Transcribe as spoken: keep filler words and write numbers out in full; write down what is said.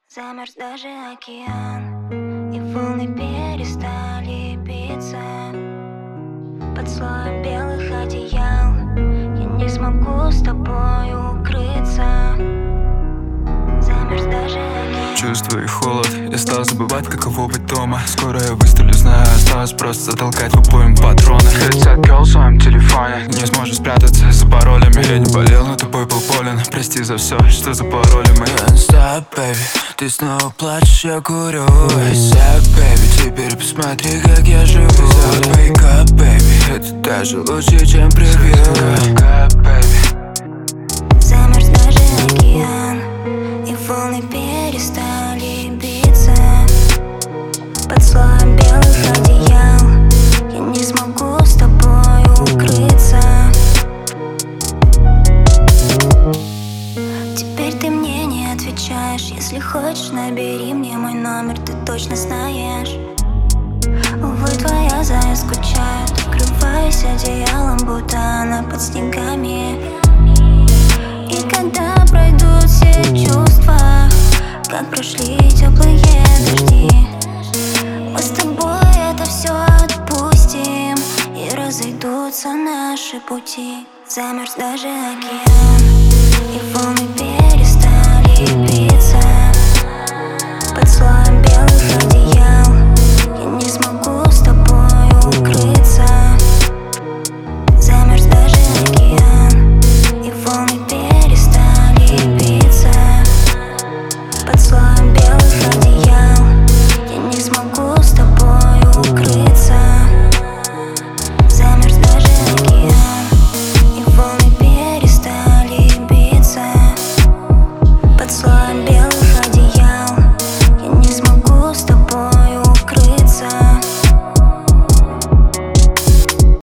Замерз даже океан, и волны перестали биться. Под слоем белых одеял я не смогу с тобой укрыться. Замерз даже океан. Чувствую холод, я стал забывать, каково быть дома. Скоро я выстрелю, знаю, осталось просто затолкать в обоим патроны. Хотят girl в своем телефоне, не сможешь спрятаться за паролями. Я не болел, но тобой был болен. Прости за все, что за пароли мы. Stop, baby, ты снова плачешь, я курю. Stop, baby, теперь посмотри, как я живу. Wake up, baby, это даже лучше, чем превью. Wake up, baby. Замерз даже океан, и волны перестали биться. Под слоем белых одеял я не смогу с тобой укрыться. Теперь ты мне не отвечаешь. Если хочешь, набери мне мой номер, ты точно знаешь. Увы, твоя зая скучает, укрываясь одеялом, будто она под снегами. И когда пройдут все чувства, как прошли теплые дожди, мы с тобой это все отпустим, и разойдутся наши пути. Замерз даже океан, и волны перестали биться. Под слоем белых одеял я не смогу с тобой укрыться. Замерз даже океан, и волны перестали биться. Под слоем